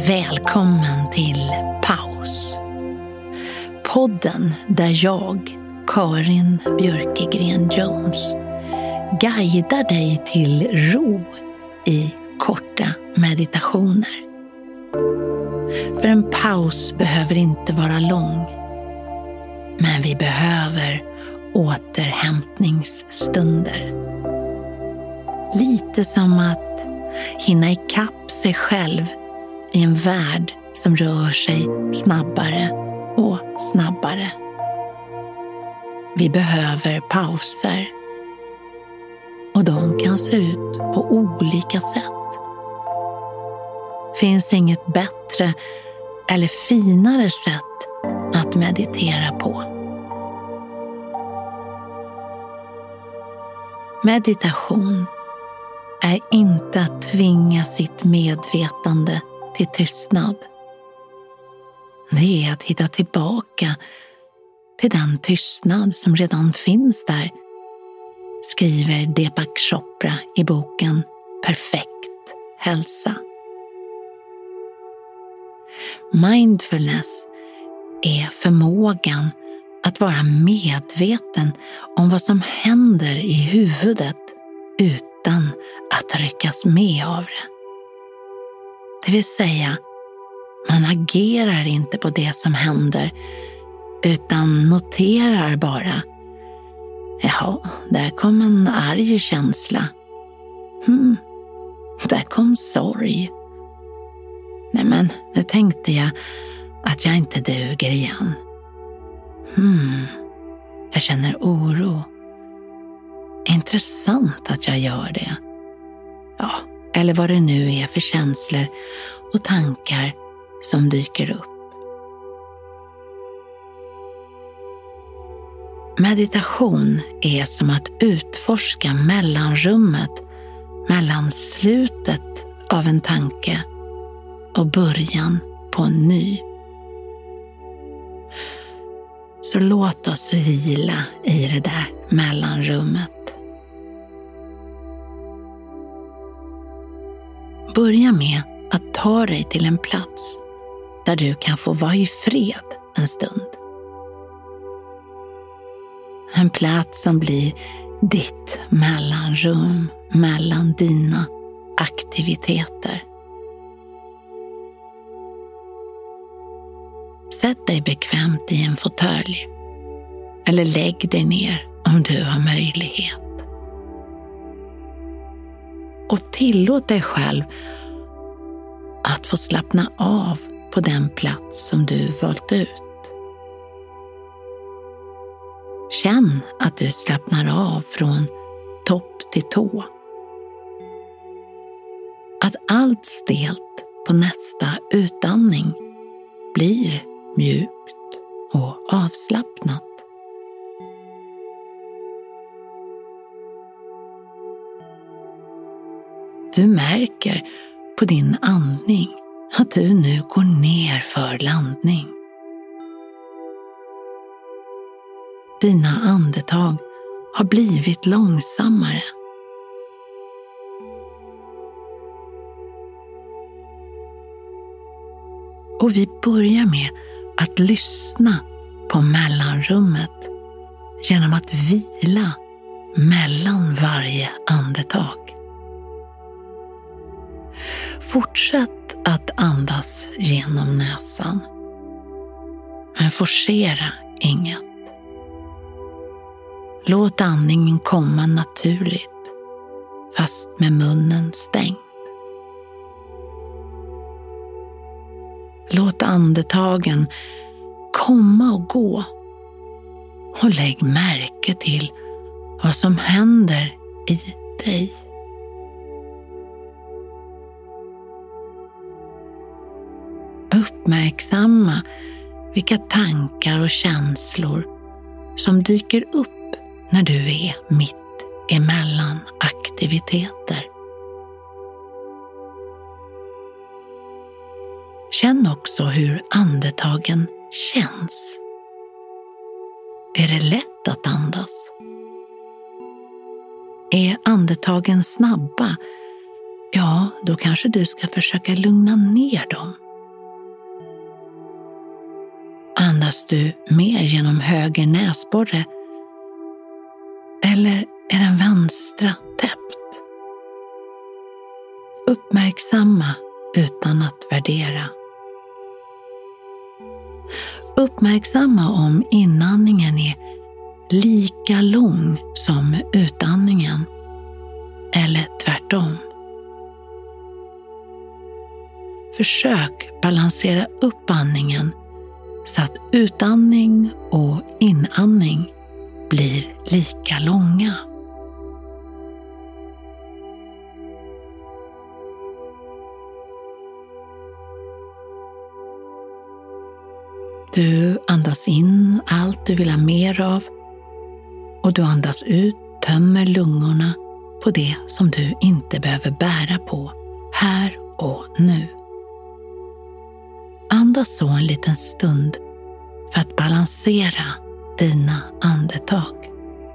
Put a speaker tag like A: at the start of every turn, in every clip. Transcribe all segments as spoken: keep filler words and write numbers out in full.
A: Välkommen till Paus. Podden där jag, Karin Björkegren Jones, guidar dig till ro i korta meditationer. För en paus behöver inte vara lång, men vi behöver återhämtningsstunder. Lite som att hinna ikapp sig själv i en värld som rör sig snabbare och snabbare. Vi behöver pauser, och de kan se ut på olika sätt. Finns inget bättre eller finare sätt att meditera på. Meditation är inte att tvinga sitt medvetande till tystnad. Det är att hitta tillbaka till den tystnad som redan finns där, skriver Deepak Chopra i boken Perfekt hälsa. Mindfulness är förmågan att vara medveten om vad som händer i huvudet utan att ryckas med av det. Det vill säga, man agerar inte på det som händer utan noterar bara. Jaha, där kom en arg känsla. Hmm, där kom sorg. Nej men, nu tänkte jag att jag inte duger igen. Hmm, jag känner oro. Intressant att jag gör det. Ja, eller vad det nu är för känslor och tankar som dyker upp. Meditation är som att utforska mellanrummet mellan slutet av en tanke och början på en ny. Så låt oss vila i det där mellanrummet. Börja med att ta dig till en plats där du kan få vara i fred en stund. En plats som blir ditt mellanrum mellan dina aktiviteter. Sätt dig bekvämt i en fåtölj eller lägg dig ner om du har möjlighet. Och tillåt dig själv att få slappna av på den plats som du valt ut. Känn att du slappnar av från topp till tå. Att allt stelt på nästa utandning blir mjukt och avslappnat. Du märker på din andning att du nu går ner för landning. Dina andetag har blivit långsammare. Och vi börjar med att lyssna på mellanrummet genom att vila mellan varje andetag. Fortsätt att andas genom näsan, men forcera inget. Låt andningen komma naturligt, fast med munnen stängd. Låt andetagen komma och gå, och lägg märke till vad som händer i dig. Uppmärksamma vilka tankar och känslor som dyker upp när du är mitt emellan aktiviteter. Känn också hur andetagen känns. Är det lätt att andas? Är andetagen snabba? Ja, då kanske du ska försöka lugna ner dem Andas du mer genom höger näsborre eller är den vänstra täppt? Uppmärksamma utan att värdera. Uppmärksamma om inandningen är lika lång som utandningen eller tvärtom. Försök balansera upp andningen så att utandning och inandning blir lika långa. Du andas in allt du vill ha mer av och du andas ut, tömmer lungorna på det som du inte behöver bära på här och nu. Andas så en liten stund för att balansera dina andetag.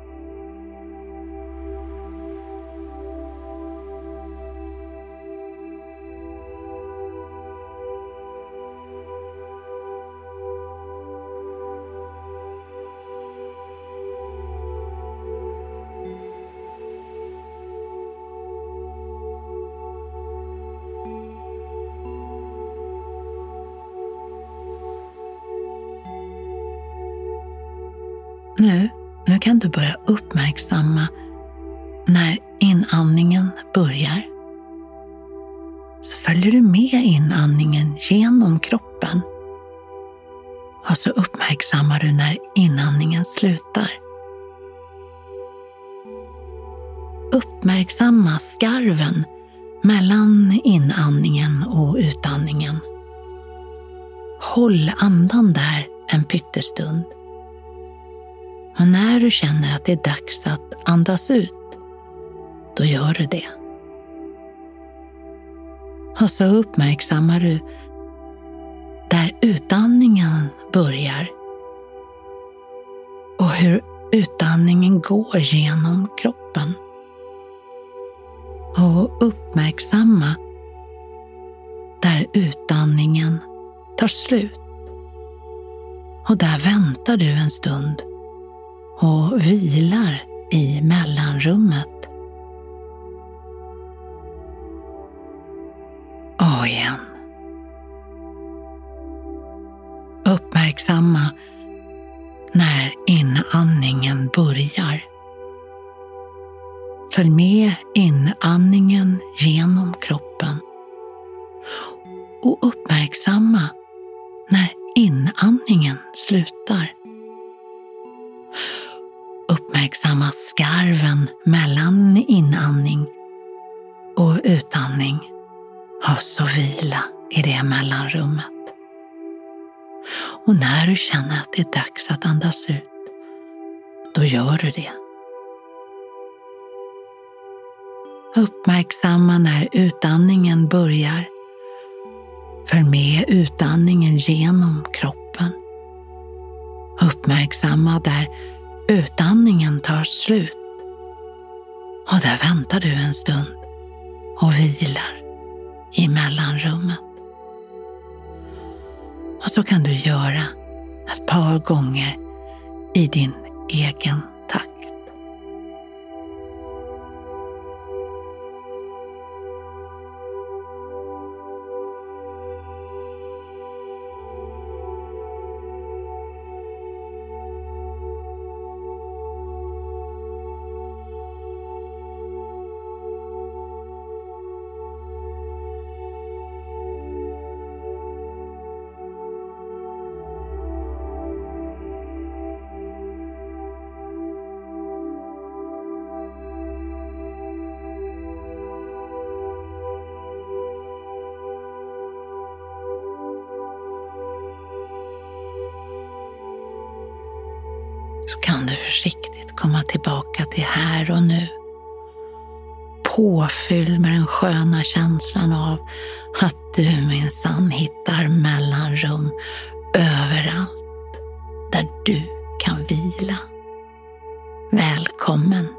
A: Nu, nu kan du börja uppmärksamma när inandningen börjar. Så följer du med inandningen genom kroppen. Och så uppmärksammar du när inandningen slutar. Uppmärksamma skarven mellan inandningen och utandningen. Håll andan där en pyttestund. Och när du känner att det är dags att andas ut, då gör du det. Och så uppmärksammar du där utandningen börjar och hur utandningen går genom kroppen. Och uppmärksamma där utandningen tar slut. Och där väntar du en stund och vilar i mellanrummet. Och igen. Uppmärksamma när inandningen börjar. Följ med inandningen genom kroppen. Och uppmärksamma när inandningen slutar. Uppmärksamma skarven mellan inandning och utandning. Och så vila i det mellanrummet. Och när du känner att det är dags att andas ut, då gör du det. Uppmärksamma när utandningen börjar. Följ med utandningen genom kroppen. Uppmärksamma där utandningen tar slut. Och där väntar du en stund och vilar i mellanrummet. Och så kan du göra ett par gånger i din egen takt. Så kan du försiktigt komma tillbaka till här och nu. Påfylld med den sköna känslan av att du minsann hittar mellanrum överallt där du kan vila. Välkommen